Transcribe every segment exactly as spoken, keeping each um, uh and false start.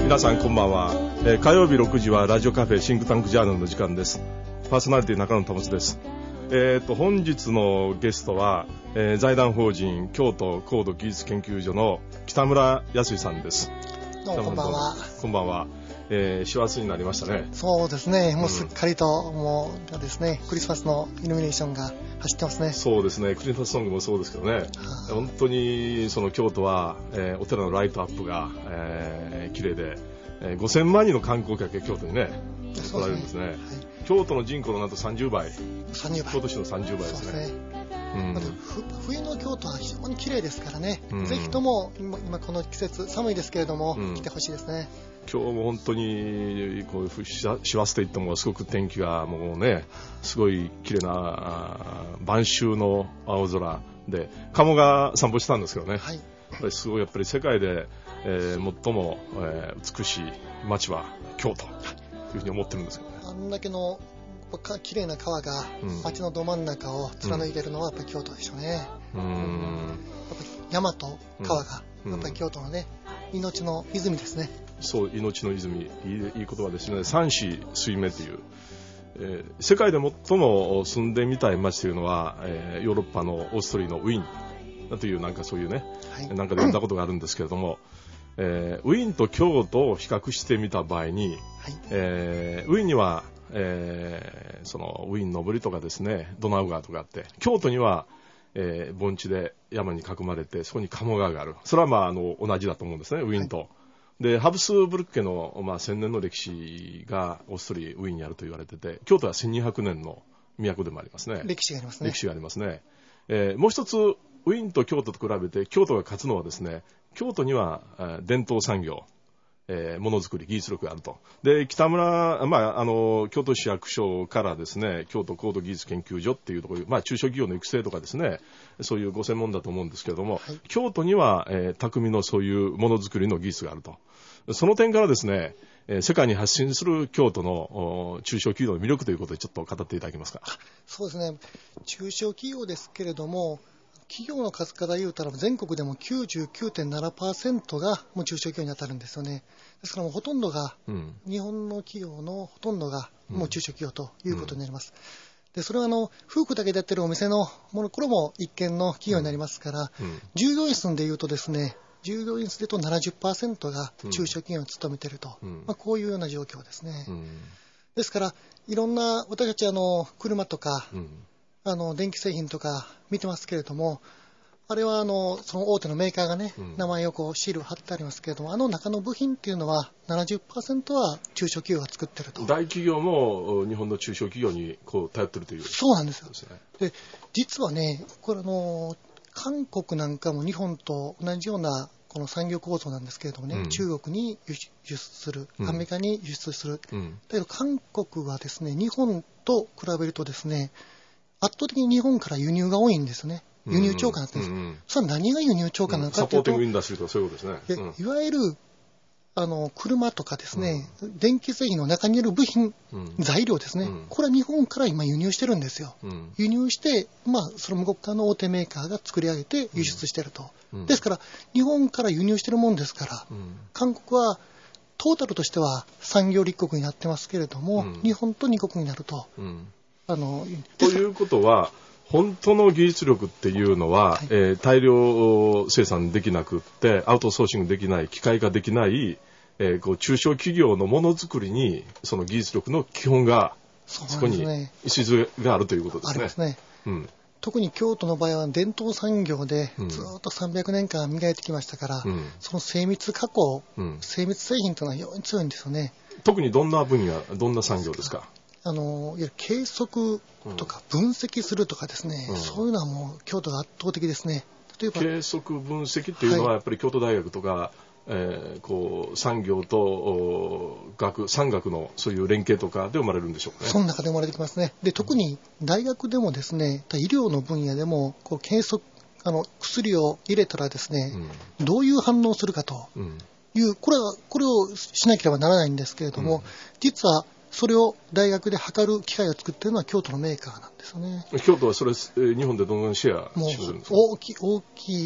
皆さんこんばんは、えー、火曜日ろくじはラジオカフェシンクタンクジャーナルの時間です。パーソナリティ中野保です。えー、と本日のゲストは、えー、財団法人京都高度技術研究所の北村康さんです。 どうもこんばんは。 こんばんは。えー、師走になりましたね。 そうですね、もうすっかりと、うん、もうですね、クリスマスのイルミネーションが走ってますね。 そうですね、クリスマスソングもそうですけどね、本当にその京都は、えー、お寺のライトアップが、えー、綺麗で、えー、ごせんまんにんの観光客が京都にね来られるんですね。はい、京都の人口のなんとさんじゅうばい、 さんじゅうばい、 京都市のさんじゅうばいですね。そうですね。うん、 冬の京都は非常に綺麗ですからね、 うん、 ぜひとも 今, 今この季節寒いですけれども、うん、来てほしいですね。 今日も本当にこういう師走といってもすごく天気がもうねすごい綺麗な晩秋の青空で、鴨川散歩したんですけどね、はい、やっぱりすごいやっぱり世界で、えー、最も、えー、美しい街は京都というふうに思ってるんですけどね。 あんだけの綺麗な川が街のど真ん中を貫いているのはやっぱり京都でしょうね。うん、やっぱり山と川がやっぱり京都のね、うん、命の泉ですね。 そう、命の泉、いい、いい言葉ですね。三子水明という、えー、世界で最も住んでみたい街というのは、えー、ヨーロッパのオーストリーのウィーンというなんかそういうね、はい、なんかで読んだことがあるんですけれども、えー、ウィーンと京都を比較してみた場合に、はい、えー、ウィーンには、えー、そのウィーンの森とかですね、ドナウ川とかあって、京都には、えー、盆地で山に囲まれてそこに鴨川がある。それはまああの同じだと思うんですね、ウィーンと。はい、でハブスブルク家の、まあ、せんねんの歴史がオーストリーウィーンにあると言われてて、京都はせんにひゃくねんの都でもありますね。 歴史がありますね。 歴史がありますね。えー、もう一つウィーンと京都と比べて京都が勝つのはですね、京都には伝統産業、えー、ものづくり技術力があると。で北村、まあ、あの京都市役所からですね、京都高度技術研究所っていうところ、まあ、中小企業の育成とかですね、そういうご専門だと思うんですけれども、はい、京都には、えー、匠のそういうものづくりの技術があると。その点からですね、えー、世界に発信する京都の中小企業の魅力ということでちょっと語っていただけますか。 そうですね、中小企業ですけれども、企業の数から言うたら全国でも きゅうじゅうきゅうてんななパーセント がもう中小企業に当たるんですよね。ですからもうほとんどが、うん、日本の企業のほとんどがもう中小企業ということになります。うん、でそれはあの夫婦だけでやってるお店のもの、これも一軒の企業になりますから、うんうん、従業員数でいうとですね、従業員数でいうと ななじゅっパーセント が中小企業に勤めていると、うん、まあ、こういうような状況ですね。うん、ですからいろんな私たちあの車とか、うん、あの電気製品とか見てますけれども、あれはあのその大手のメーカーがね、うん、名前をこうシール貼ってありますけれども、あの中の部品っていうのは ななじゅっパーセント は中小企業が作ってると。 大企業も日本の中小企業にこう頼ってるという。 そうなんですよ。で実はね、これあの韓国なんかも日本と同じようなこの産業構造なんですけれどもね、うん、中国に輸出する、アメリカに輸出する、うん、だけど韓国はですね、日本と比べるとですね、圧倒的に日本から輸入が多いんですね。輸入超過なんです、うんうん、それは何が輸入超過なのかというと、 サポーティングインダストリーとかそういうことですね。 うん、いわゆるあの車とかですね、うん、電気製品の中にある部品、うん、材料ですね、うん、これは日本から今輸入してるんですよ。うん、輸入して、まあ、その向こう側の大手メーカーが作り上げて輸出してると。うん、ですから日本から輸入してるもんですから、うん、韓国はトータルとしては産業立国になってますけれども、うん、日本と二国になると。うん、あのということは本当の技術力っていうのは、はい、えー、大量生産できなくってアウトソーシングできない、機械化できない、えー、こう中小企業のものづくりにその技術力の基本が そ,、ね、そこに礎があるということですね。ありますね。 うん、特に京都の場合は伝統産業でずっとさんびゃくねんかん磨いてきましたから、うん、その精密加工、うん、精密製品というのは非常に強いんですよね。 特にどんな分野、どんな産業ですか。 あのいわゆる計測とか分析するとかですね、うん、そういうのはもう京都が圧倒的ですね。 例えば計測分析っていうのはやっぱり京都大学とか、はい、えー、こう産業と学産学のそういう連携とかで生まれるんでしょうかね。 その中で生まれてきますね。で特に大学でもですね、医療の分野でもこう計測、あの薬を入れたらですね、うん、どういう反応をするかという、これはこれをしなければならないんですけれども、うん、実はそれを大学で測る機械を作っているのは京都のメーカーなんですよね。 京都はそれ日本でどのぐらいシェアしてるんですか。 大きい大きい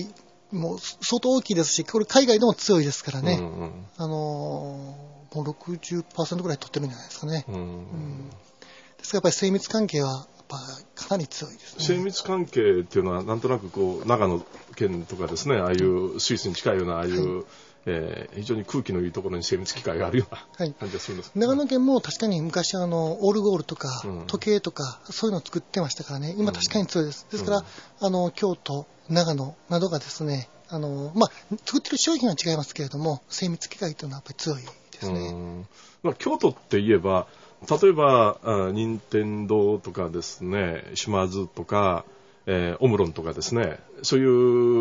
もう相当大きいですし、これ海外でも強いですからね、 うんうん、 あのー、もう ろくじゅっパーセント ぐらい取ってるんじゃないですかね。うんうん、ですからやっぱり精密関係はやっぱかなり強いですね。 精密関係っていうのはなんとなくこう長野県とかですね、ああいうスイスに近いようなああいう、はい、えー、非常に空気のいいところに精密機械があるような感じがするんです、 はい、長野県も確かに昔あのオルゴールとか、うん、時計とかそういうのを作ってましたからね、今確かに強いです。ですから、うん、あの京都、長野などがですね、あのまあ、作ってる商品は違いますけれども、精密機械というのはやっぱり強いですね。 うん、まあ、京都って言えば例えば任天堂とかですね、島津とか、えー、オムロンとかですね、そういう、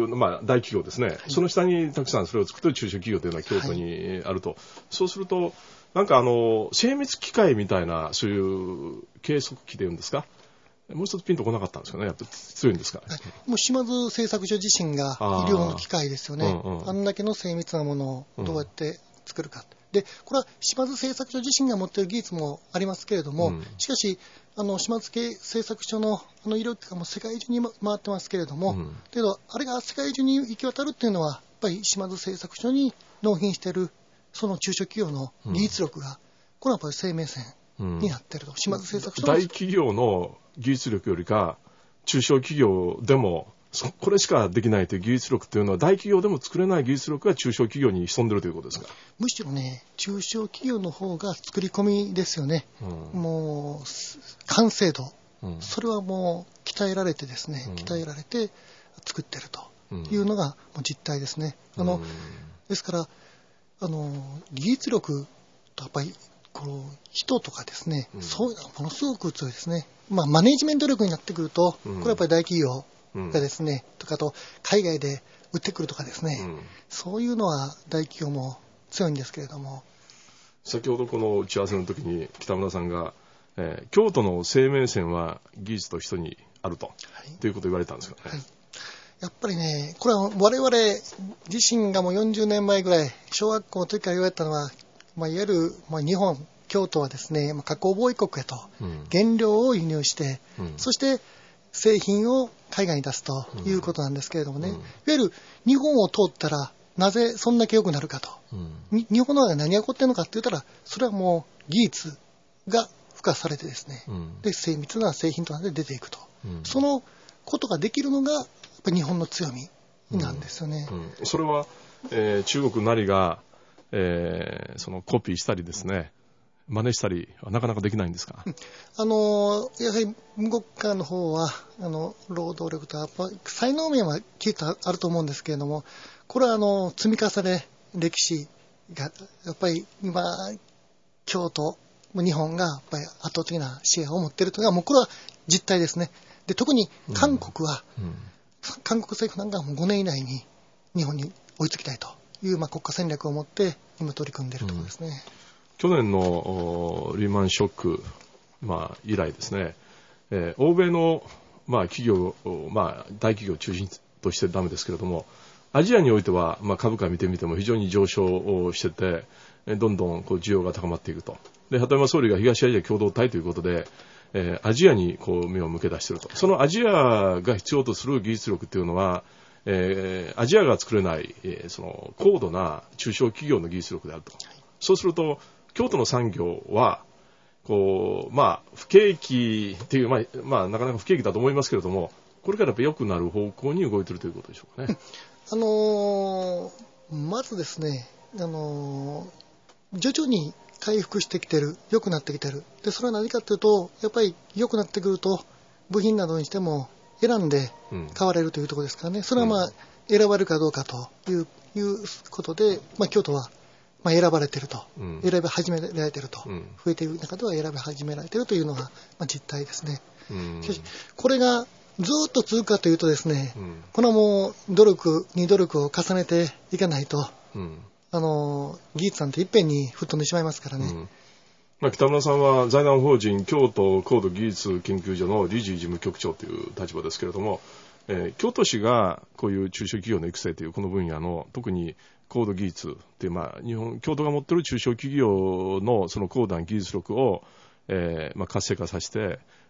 まあ、大企業ですね、はい、その下にたくさんそれを作っている中小企業というのは京都にあると、はい、そうするとなんかあの精密機械みたいなそういう計測器でいうんですか、もう一つピンとこなかったんですかね。やっぱ強いんですかね。はい、 もう島津製作所自身が医療の機械ですよね。あ,、うんうん、あんだけの精密なものをどうやって作るか、うん、でこれは島津製作所自身が持っている技術もありますけれども、うん、しかしあの島津系製作所 の, あの医療機関も世界中に回ってますけれども、うん、けどあれが世界中に行き渡るっていうのはやっぱり島津製作所に納品しているその中小企業の技術力が、うん、これはやっぱり生命線になっていると、うん、島津製作所の大企業の技術力よりか中小企業でもこれしかできないという技術力というのは大企業でも作れない技術力が中小企業に潜んでいるということですか。 むしろね、中小企業の方が作り込みですよね、うん、もう完成度、うん、それはもう鍛えられてですね、うん、鍛えられて作っているというのがもう実態ですね。あの、うん、ですからあの技術力とやっぱりこの人とかですね、うん、そういうのはものすごく強いですね。まあ、マネジメント力になってくると、うん、これはやっぱり大企業がですね、うん、とかと海外で売ってくるとかですね、うん、そういうのは大企業も強いんですけれども、 先ほどこの打ち合わせの時に北村さんが、えー、京都の生命線は技術と人にあると、はい、ということを言われたんですかね。はい、 やっぱりね、これは我々自身がもうよんじゅうねんまえぐらい小学校の時から言われたのは、まあ、いわゆる、まあ、日本京都はですね、加工貿易国へと原料を輸入して、うん、そして製品を海外に出すということなんですけれどもね、うん、いわゆる日本を通ったらなぜそんだけ良くなるかと、うん、日本の中で何が起こっているのかって言ったら、それはもう技術が付加されてですね、うん、で精密な製品となって出ていくと、うん、そのことができるのがやっぱり日本の強みなんですよね。 うんうん、それは、えー、中国なりが、えー、そのコピーしたりですね、真似したりはなかなかできないんですか。 あのやはり向こう側の方はあの労働力とやっぱ才能面はきっとあると思うんですけれども、これはあの積み重ね歴史がやっぱり今京都日本がやっぱり圧倒的なシェアを持っているというのはもうこれは実態ですね。で特に韓国は、うんうん、韓国政府なんかはもうごねん以内に日本に追いつきたいという、まあ、国家戦略を持って今取り組んでいるところですね。うん、 去年のリーマンショック、まあ、以来ですね、えー、欧米の、まあ、企業、まあ、大企業を中心としてダメですけれども、アジアにおいては、まあ、株価見てみても非常に上昇してて、どんどんこう需要が高まっていくと。で、鳩山総理が東アジア共同体ということで、えー、アジアにこう目を向け出していると。そのアジアが必要とする技術力というのは、えー、アジアが作れない、えー、その高度な中小企業の技術力であると。そうすると、京都の産業は、こう、まあ、不景気っていう、まあ、まあ、なかなか不景気だと思いますけれども、これからやっぱ良くなる方向に動いているということでしょうかね。 あのー、まずですね、あのー、徐々に回復してきてる、良くなってきてる。で、それは何かというと、やっぱり良くなってくると、部品などにしても選んで買われるというところですからね。それはまあ、うん、選ばれるかどうかという、いうことで、まあ、京都は、まあ、選ばれていると、うん、選び始められていると、うん、増えている中では選び始められているというのが、まあ、実態ですね。うん、しかし、これがずっと続くかというとですね、うん、これはもう努力に努力を重ねていかないと、うん、あの技術なんていっぺんに吹っ飛んでしまいますからね。うん、 まあ、北村さんは財団法人京都高度技術研究所の理事事務局長という立場ですけれども、えー、京都市がこういう中小企業の育成というこの分野の特に高度技術という、まあ、日本京都が持っている中小企業のその高度な技術力を、えーまあ、活性化させて、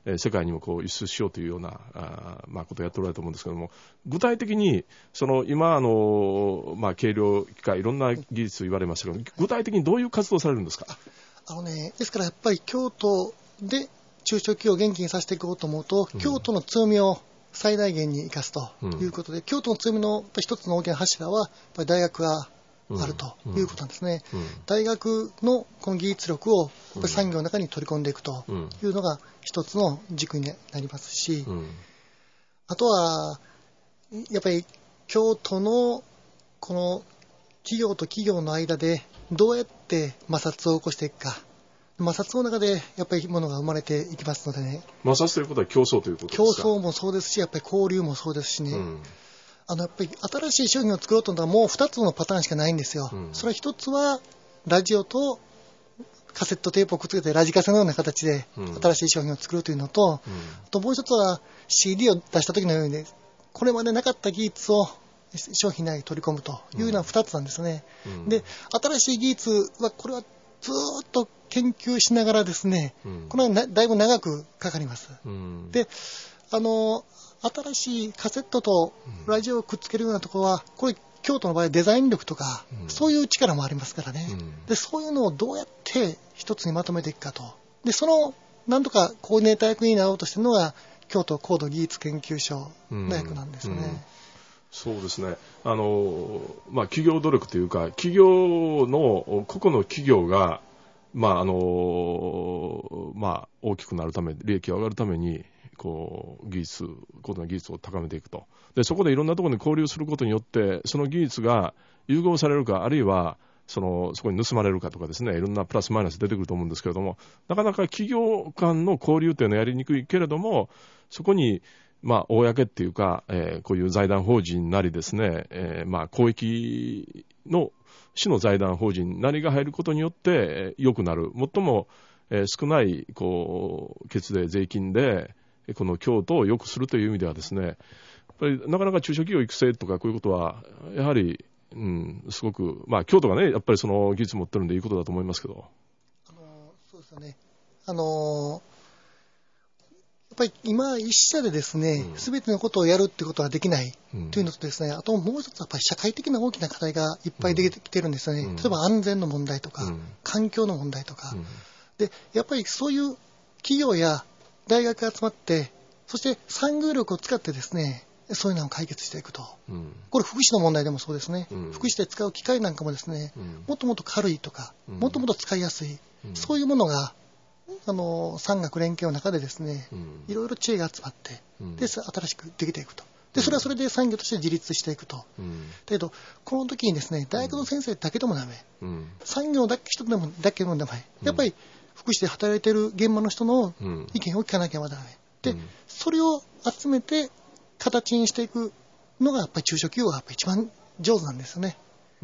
えー、世界にもこう輸出しようというようなあ、まあ、ことをやっておられると思うんですけども、具体的にその今あの、まあ、計量機械いろんな技術言われましたけど、具体的にどういう活動をされるんですか？ あのね、ですからやっぱり京都で中小企業を元気にさせていこうと思うと、うん、京都の強みを最大限に生かすということで、うん、京都の強みの一つの大きな柱はやっぱり大学があるということなんですね、うんうん、大学のこの技術力をやっぱり産業の中に取り込んでいくというのが一つの軸になりますし、うん、あとはやっぱり京都のこの企業と企業の間でどうやって摩擦を起こしていくか、摩擦の中でやっぱりものが生まれていきますのでね。 摩擦ということは競争ということですか？ 競争もそうですし、やっぱり交流もそうですしね、うん、あのやっぱり新しい商品を作ろうと思ったらもうふたつのパターンしかないんですよ、うん、それはひとつはラジオとカセットテープをくっつけてラジカセのような形で新しい商品を作るというのと、うん、あともう一つは シーディー を出した時のようにこれまでなかった技術を商品内に取り込むというようなふたつなんですね、うん、で新しい技術はこれはずっと研究しながらですね、うん、これはなだいぶ長くかかります、うん、であの新しいカセットとラジオをくっつけるようなところはこれ京都の場合デザイン力とか、うん、そういう力もありますからね、うん、でそういうのをどうやって一つにまとめていくかと、でそのなんとかコーディネーター役になろうとしているのが京都高度技術研究所の役なんですね、うんうん、 そうですね、あの、まあ、企業努力というか企業の個々の企業が、まああのまあ、大きくなるため利益が上がるためにこう技術高度な技術を高めていくと、でそこでいろんなところに交流することによってその技術が融合されるかあるいはそのそこに盗まれるかとかですね、いろんなプラスマイナス出てくると思うんですけれども、なかなか企業間の交流というのはやりにくいけれども、そこにまあ公っていうか、えー、こういう財団法人なりですね、えー、まあ公益の市の財団法人なりが入ることによって良くなる、最も、えー、少ないこう血税税金でこの京都を良くするという意味ではですね、やっぱりなかなか中小企業育成とかこういうことはやはり、うん、すごく、まあ、京都がねやっぱりその技術持ってるんでいいことだと思いますけど、 あのそうですよね、あのやっぱり今一社でですね、すべ、うん、てのことをやるってことはできないというのとですね、あともう一つやっぱり社会的な大きな課題がいっぱい出てきてるんですよね、うん、例えば安全の問題とか、うん、環境の問題とか、うん、でやっぱりそういう企業や大学が集まって、そして産業力を使ってですね、そういうのを解決していくと、うん、これ福祉の問題でもそうですね、うん、福祉で使う機械なんかもですね、うん、もっともっと軽いとか、うん、もっともっと使いやすい、うん、そういうものがあの産学連携の中でですね、うん、いろいろ知恵が集まって、うん、で新しくできていくと、でそれはそれで産業として自立していくと、うん、だけどこの時にですね、大学の先生だけでもダメ、うん、産業だけ人でもだけでもダメ、やっぱり福祉で働いている現場の人の意見を聞かなきゃダメで、うん、それを集めて形にしていくのがやっぱり中小企業がやっぱり一番上手なんですよね。うん、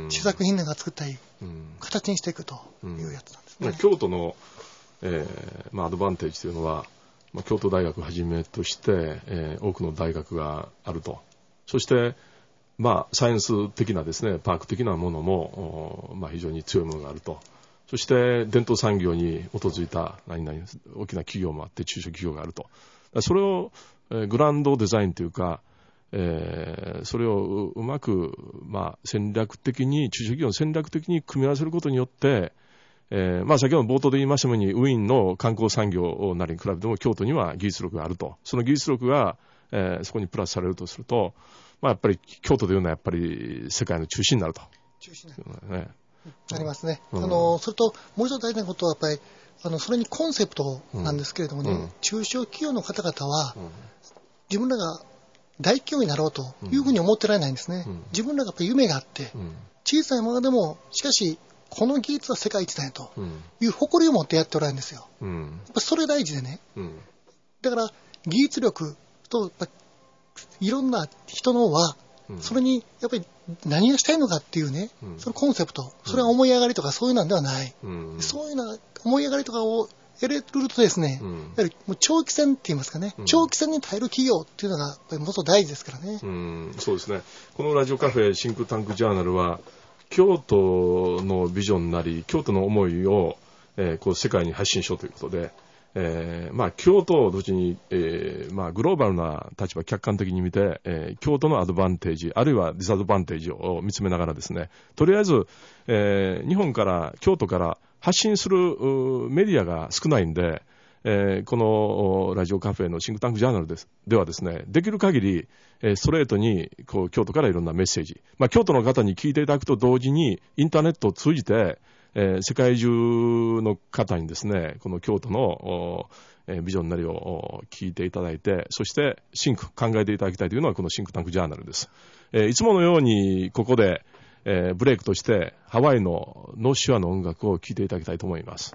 試作品なんか作ったり、うん、形にしていくというやつなんですね。 うん、京都の、えーまあ、アドバンテージというのは、まあ、京都大学をはじめとして、えー、多くの大学があると、そして、まあ、サイエンス的なですねパーク的なものも、まあ、非常に強いものがあると、そして伝統産業に基づいた何々大きな企業もあって中小企業があると、それを、えー、グランドデザインというか、えー、それをうまく、まあ、戦略的に中小企業の戦略的に組み合わせることによって、えーまあ、先ほど冒頭で言いましたようにウィーンの観光産業なりに比べても京都には技術力があると、その技術力が、えー、そこにプラスされるとすると、まあ、やっぱり京都というのはやっぱり世界の中心になると。 中心になる、ね、ありますね、うん、あのそれともう一つ大事なことはやっぱりあのそれにコンセプトなんですけれどもね、うん、中小企業の方々は、うん、自分らが大企業になろうというふうに思ってられないんですね、うん、自分らがやっぱり夢があって、うん、小さいものでもしかしこの技術は世界一だよという誇りを持ってやっておられるんですよ、うん、やっぱそれ大事でね、うん、だから技術力とやっぱいろんな人のは、うん、それにやっぱり何がしたいのかっていうね、うん、そのコンセプト、それは思い上がりとかそういうのではない、うん、そういうな思い上がりとかを得れるとですね、うん、やはりもう長期戦って言いますかね、うん、長期戦に耐える企業っていうのがやっぱりもっと大事ですからね、 うん、そうですね。このラジオカフェシンクタンクジャーナルは京都のビジョンなり京都の思いを、えー、こう世界に発信しようということで、 えーまあ、京都を同時に、えーまあ、グローバルな立場、客観的に見て、えー、京都のアドバンテージ、あるいはディスアドバンテージを見つめながらですね、とりあえず、えー、日本から、京都から発信するメディアが少ないんで、えー、このラジオカフェのシンクタンクジャーナルです。ではですね、できる限り、えー、ストレートにこう京都からいろんなメッセージ、まあ、京都の方に聞いていただくと同時に、インターネットを通じて、えー、世界中の方にですね、この京都の、えー、ビジョンなりを聞いていただいて、そしてシンク、考えていただきたいというのはこのシンクタンクジャーナルです。えー、いつものようにここで、えー、ブレイクとしてハワイのノーシュアの音楽を聴いていただきたいと思います。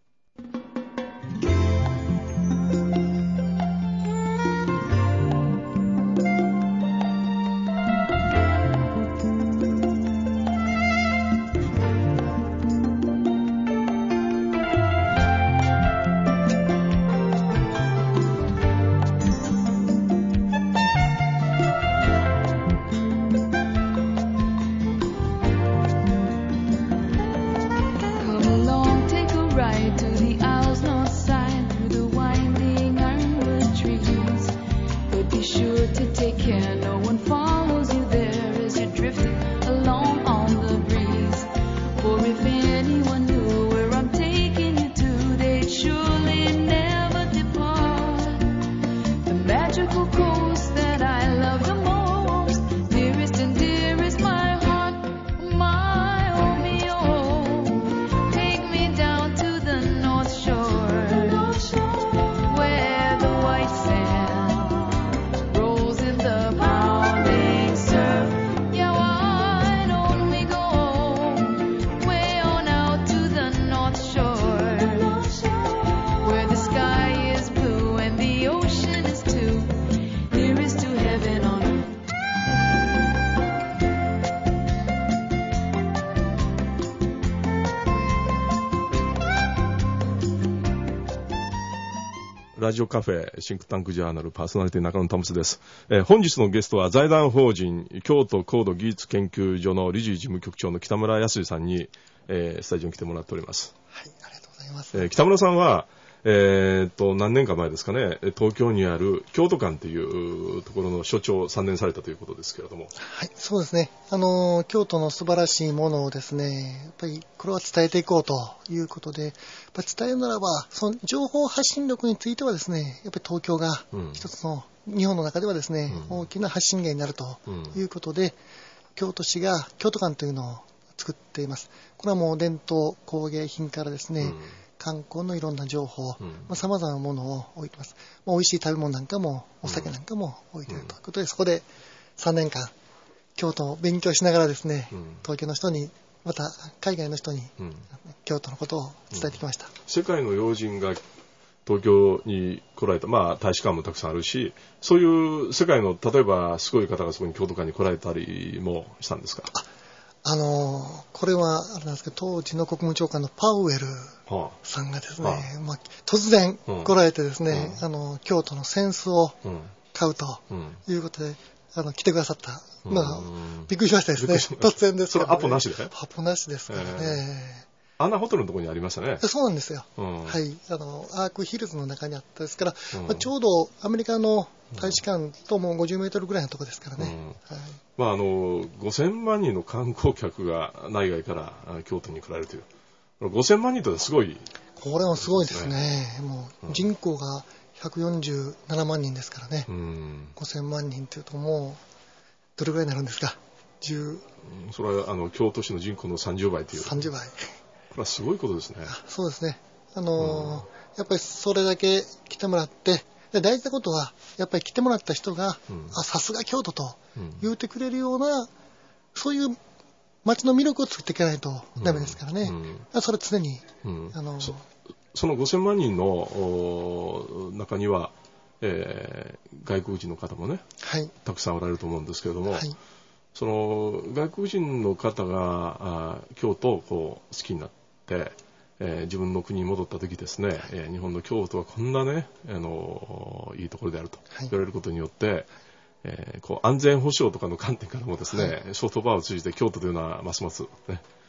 ラジオカフェシンクタンクジャーナルパーソナリティ中野保です。えー、本日のゲストは財団法人京都高度技術研究所の理事事務局長の北村康さんに、えー、スタジオに来てもらっております。 はい、ありがとうございます。 えー、北村さんは、えー、っと何年か前ですかね、東京にある京都館というところの所長をさんねんされたということですけれども。 はい、そうですね。あの京都の素晴らしいものをですね、やっぱりこれは伝えていこうということで、やっぱり伝えるならばその情報発信力についてはですね、やっぱり東京が一つの、うん、日本の中ではですね、うん、大きな発信源になるということで、うん、京都市が京都館というのを作っています。これはもう伝統工芸品からですね、うん、観光のいろんな情報、さまざ、まなものを置いてます。まあ、美味しい食べ物なんかもお酒なんかも置いているということで、うん、そこでさんねんかん京都を勉強しながらですね、うん、東京の人にまた海外の人に、うん、京都のことを伝えてきました、うん、 世界の要人が東京に来られた、まあ大使館もたくさんあるし、そういう世界の例えばすごい方がそこに京都館に来られたりもしたんですか？ ああのこれはあれなんですけど、当時の国務長官のパウエルさんがですね、はあまあ、突然来られてですね、うん、あの京都の扇子を買うということで、うん、あの来てくださった、まあ、びっくりしましたですね。突然ですから、ね、 それアポなしでアポなしですからね、えーアナホテルのところにありましたね。 そうなんですよ、うん、はい、あのアークヒルズの中にあったですから、うんまあ、ちょうどアメリカの大使館ともごじゅうメートルぐらいのところですからね、うんはいまあ、あのごせんまんにんの観光客が内外から京都に来られるというごせんまんにんとすごい、 これはすごいですね。もう人口がひゃくよんじゅうななまんにんですからね、うん、ごせんまんにんというともうどれぐらいになるんですか？じゅうそれはあの京都市の人口のさんじゅうばいという。 さんじゅうばい、 これはすごいことですね。 そうですね。あのーうん、やっぱりそれだけ来てもらって、で大事なことはやっぱり来てもらった人が、うん、あさすが京都と言ってくれるような、うん、そういう街の魅力を作っていかないとダメですからね。うんうん、それは常に、うん、あのー、 そ, そのごせんまんにんの中には、えー、外国人の方もね、はい、たくさんおられると思うんですけれども、はい、その外国人の方があ京都をこう好きになって、えー、自分の国に戻った時ですね、えー、日本の京都はこんなね、あのー、いいところであると言われることによって、はいえー、こう安全保障とかの観点からもですね、はい、ソフトバーを通じて京都というのはますますね、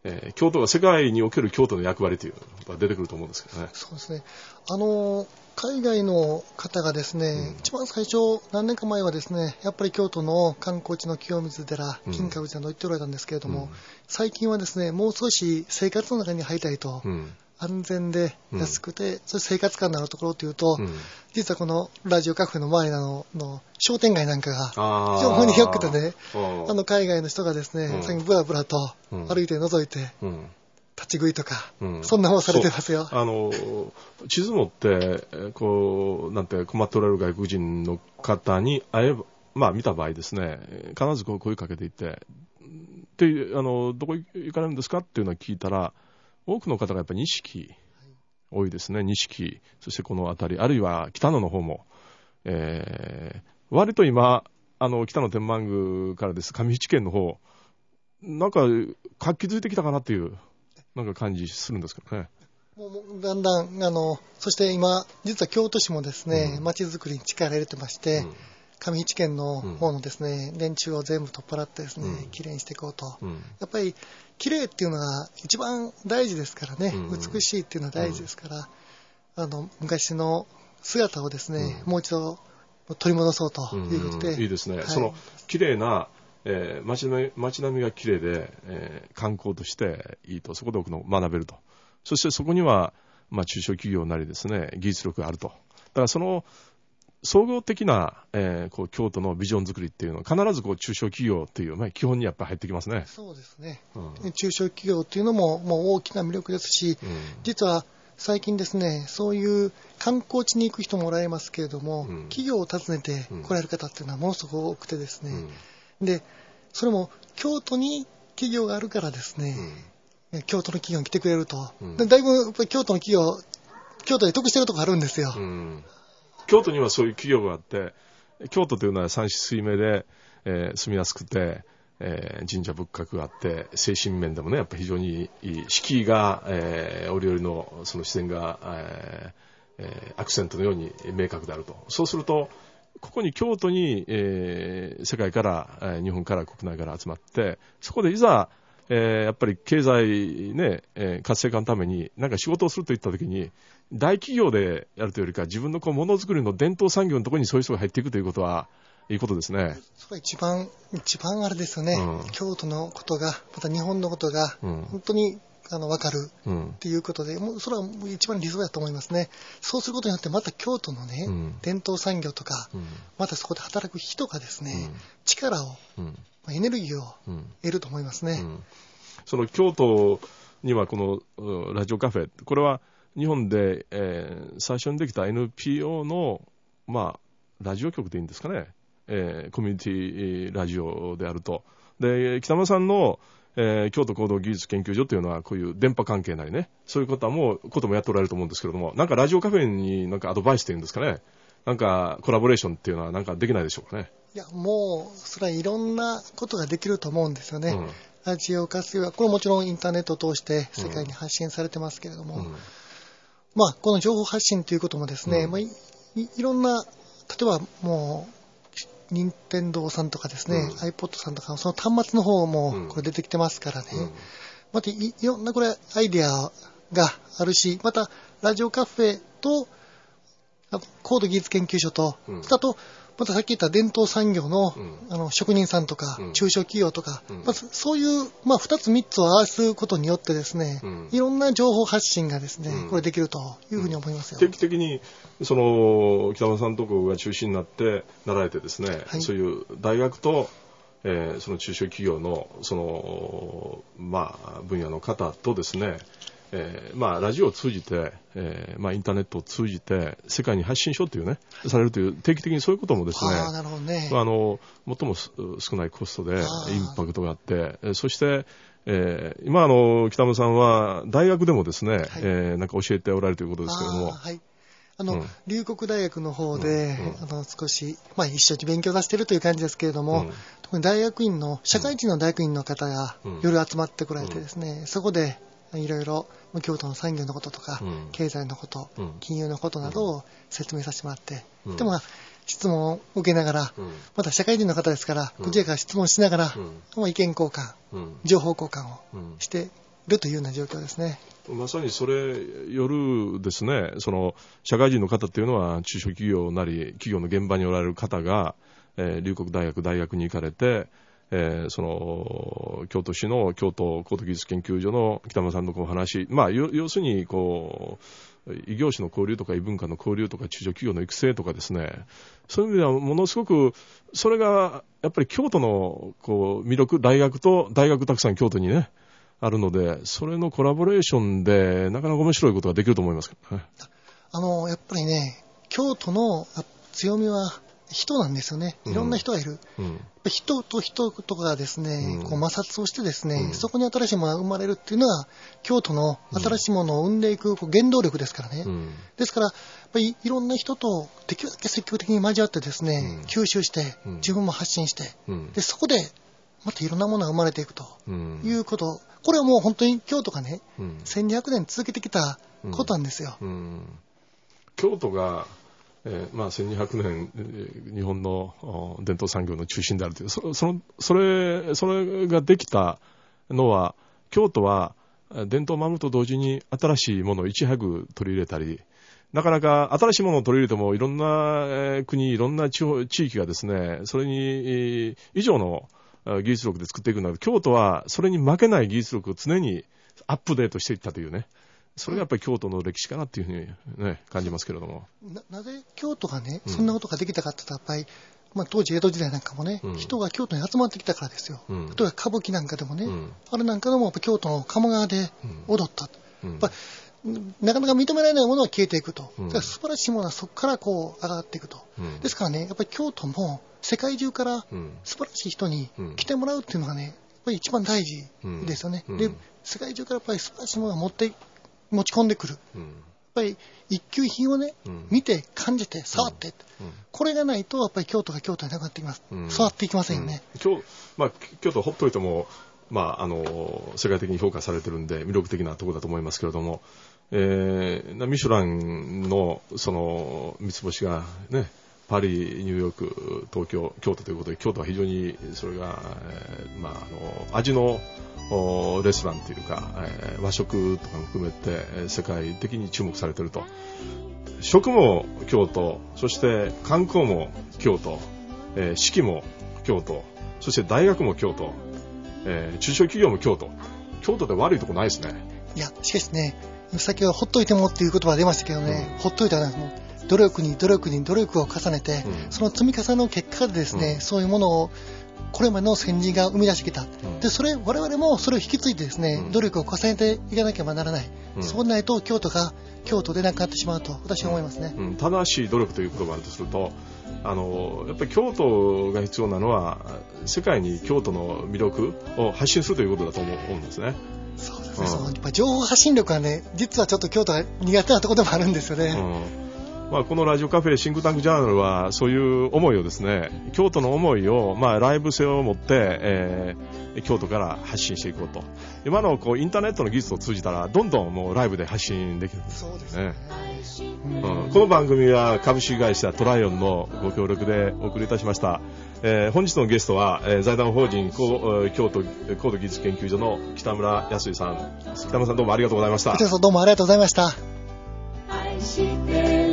えー、京都が世界における京都の役割というのが出てくると思うんですけどね。 そうですね。あの海外の方がですね、うん、一番最初何年か前はですね、やっぱり京都の観光地の清水寺、金閣寺など行っておられたんですけれども、うん、最近はですね、もう少し生活の中に入りたいと、うん、安全で安くて、うん、そして生活感のあるところというと、うん、実はこのラジオカフェの周りのの商店街なんかが非常に良くてね、あの海外の人がですね、うん、最近ブラブラと歩いて覗いて、うん、立ち食いとか、うん、そんなもんされてますよ。 あの地図持ってこうなんて困っておられる外国人の方に会えば、まあ見た場合ですね、必ずこう声かけていってで、あのどこ行かれるんですかっていうのを聞いたら、多くの方がやっぱり錦多いですね。錦、そしてこの辺り、あるいは北野の方も、えー、割と今あの北野天満宮からです上七軒の方なんか活気づいてきたかなっていうなんか感じするんですけどね。 もうだんだんあのそして今実は京都市もですね、まちづくりに力入れてまして、うん、上七軒の方のですね、うん、電柱を全部取っ払ってですね、うん、きれいにしていこうと、うん、やっぱりきれいっていうのが一番大事ですからね、うん、美しいっていうのは大事ですから、うん、あの昔の姿をですね、うん、もう一度取り戻そうということで、 うん、いいですね、はい、そのきれいなえー、街並み、街並みがきれいで、えー、観光としていいと、そこで多くの学べると、そしてそこには、まあ、中小企業なりですね、技術力があると。だからその総合的な、えー、こう京都のビジョン作りっていうのは必ずこう中小企業っていう、まあ、基本にやっぱり入ってきますね。 そうですね、うん、中小企業っていうのももう大きな魅力ですし、うん、実は最近ですね、そういう観光地に行く人もおられますけれども、うん、企業を訪ねて来られる方っていうのはものすごく多くてですね、うん、でそれも京都に企業があるからですね、うん、京都の企業に来てくれると、うん、だいぶ京都の企業京都で得してるところあるんですよ、うん、 京都にはそういう企業があって、京都というのは山紫水明で、えー、住みやすくて、えー、神社仏閣があって精神面でもねやっぱり非常にいい四季が、えー、折々のその自然が、えーえー、アクセントのように明確であると。そうするとここに京都に、えー、世界から、えー、日本から国内から集まって、そこでいざ、えー、やっぱり経済、ねえー、活性化のために何か仕事をするといったときに大企業でやるというよりか自分のこうものづくりの伝統産業のところにそういう人が入っていくということはいいことですね。 それが一番一番あれですよね、うん、京都のことがまた日本のことが本当に、うんあの分かるっていうことで、うん、もうそれは一番理想だと思いますね。そうすることによってまた京都のね、うん、伝統産業とか、うん、またそこで働く人がですね、うん、力を、うん、エネルギーを得ると思いますね、うん、 その京都にはこのラジオカフェ、これは日本で、えー、最初にできた エヌピーオー の、まあ、ラジオ局でいいんですかね、えー、コミュニティラジオであると。で北村さんのえー、京都行動技術研究所というのはこういう電波関係なりね、そういうこともこともやっておられると思うんですけれども、なんかラジオカフェになんかアドバイスというんですかね、なんかコラボレーションっていうのはなんかできないでしょうかね。 いやもうそれはいろんなことができると思うんですよね、うん、ラジオ活用はこれもちろんインターネットを通して世界に発信されてますけれども、うん、まあこの情報発信ということもですね、うんまあ、い, いろんな例えばもう任天堂さんとかですね、うん、iPod さんとかその端末の方もこれ出てきてますからね、うん、また い, いろんなこれアイデアがあるし、またラジオカフェと高度技術研究所と、うん、あとまたさっき言った伝統産業 の,、うん、あの職人さんとか、うん、中小企業とか、うんまあ、そういう、まあ、ふたつみっつを合わすことによってですね、うん、いろんな情報発信がですね、うん、これできるというふうに思いますよ、 うん、定期的にその北村さんのところが中心になってなられてですね、はい、そういう大学と、えー、その中小企業のその、まあ、分野の方とですね、えーまあ、ラジオを通じて、えーまあ、インターネットを通じて世界に発信しようというね、はい、されるという定期的にそういうこともですね、 あ、なるほどね、 まあ、あの最も少ないコストでインパクトがあって、そして、えー、今あの北村さんは大学でもですね、はいえー、なんか教えておられるということですけれども、 はい、あの、うん、龍谷大学の方で、うんうん、あの少し、まあ、一緒に勉強させているという感じですけれども、うん、特に大学院の社会人の大学院の方が夜集まってこられてですね、うん、そこでいろいろ京都の産業のこととか、うん、経済のこと、うん、金融のことなどを説明させてもらって、うん、でも質問を受けながら、うん、また社会人の方ですから、うん、こちらから質問しながら、うん、意見交換、うん、情報交換をしてるというような状況ですね。 まさにそれ夜ですね、その社会人の方っていうのは中小企業なり企業の現場におられる方が、えー、龍谷大学大学に行かれて、えー、その京都市の京都高度技術研究所の北村さんのお話、まあ要するにこう異業種の交流とか異文化の交流とか中小企業の育成とかですね、そういう意味ではものすごくそれがやっぱり京都のこう魅力、大学と大学たくさん京都にねあるので、それのコラボレーションでなかなか面白いことができると思いますけどね。 あのやっぱりね、京都の強みは人なんですよね。いろんな人がいる、うん、人と人とかがですね、うん、こう摩擦をしてですね、うん、そこに新しいものが生まれるっていうのは京都の新しいものを生んでいくこう原動力ですからね、うん、ですからやっぱりいろんな人とできるだけ積極的に交わってですね、うん、吸収して、うん、自分も発信して、うん、でそこでまたいろんなものが生まれていくということ、これはもう本当に京都がね、うん、せんにひゃくねん続けてきたことなんですよ、うんうん、 京都がえーまあ、せんにひゃくねん、えー、日本の伝統産業の中心であるという、そ, そ, のそ, れそれができたのは、京都は伝統を守ると同時に新しいものをいち早く取り入れたり、なかなか新しいものを取り入れてもいろんな国、いろんな地方地域がですね、それに以上の技術力で作っていくので、京都はそれに負けない技術力を常にアップデートしていったというね、それがやっぱり京都の歴史かなっていうふうに、ね、感じますけれども。 な, なぜ京都がね、そんなことができたかって言ったら、やっぱり、まあ、当時江戸時代なんかもね、うん、人が京都に集まってきたからですよ、うん、例えば歌舞伎なんかでもね、うん、あれなんかでもやっぱ京都の鴨川で踊った、うん、やっぱなかなか認められないものは消えていくと、うん、素晴らしいものはそこからこう上がっていくと、うん、ですからね、やっぱり京都も世界中から素晴らしい人に来てもらうっていうのがね、やっぱり一番大事ですよね、うん、で世界中からやっぱり素晴らしいものを持って持ち込んでくる、うん、やっぱり一級品をね、うん、見て感じて触って、うん、これがないとやっぱり京都が京都になくなってきます、うん、触っていきませんよね、 うん、京, まあ、京都ほっといても、まあ、あの世界的に評価されてるんで魅力的なところだと思いますけれども、えー、ミシュランのその三つ星がね、パリ、ニューヨーク、東京、京都ということで、京都は非常にそれが、えーまあ、あの味のレストランというか、えー、和食とかも含めて、えー、世界的に注目されていると。食も京都、そして観光も京都、えー、四季も京都、そして大学も京都、えー、中小企業も京都。京都で悪いとこないですね。 いや、しかしね、先ほどほっといてもっていう言葉が出ましたけどね、うん、ほっといたらもう努力に努力に努力を重ねて、うん、その積み重ねの結果でですね、うん、そういうものをこれまでの先人が生み出してきた、うん、でそれ我々もそれを引き継いでですね、うん、努力を重ねていかなければならない、うん、そうでないと京都が京都でなくなってしまうと私は思いますね、 うんうん、正しい努力ということがあるとすると、あのやっぱり京都が必要なのは世界に京都の魅力を発信するということだと思うんですね。 そうですね、うん、やっぱ情報発信力はね、実はちょっと京都が苦手なところでもあるんですよね、 うん、まあ、このラジオカフェシンクタンクジャーナルはそういう思いをですね、京都の思いを、まあ、ライブ性を持って、えー、京都から発信していこうと。今のこうインターネットの技術を通じたらどんどんもうライブで発信できるんですね。そうですね、うん、この番組は株式会社トライオンのご協力でお送りいたしました。えー、本日のゲストは、えー、財団法人京都高度技術研究所の北村康さん。北村さん、どうもありがとうございました。 北村さん、どうもありがとうございました。